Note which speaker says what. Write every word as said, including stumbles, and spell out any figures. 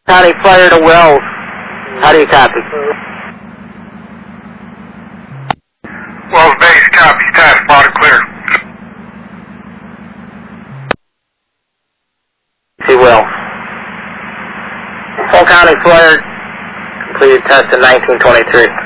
Speaker 1: County Fire to Wells. How do you copy?
Speaker 2: Wells base, copy. Task, loud and clear.
Speaker 1: See Wells. Full County Fire completed test in nineteen twenty-three.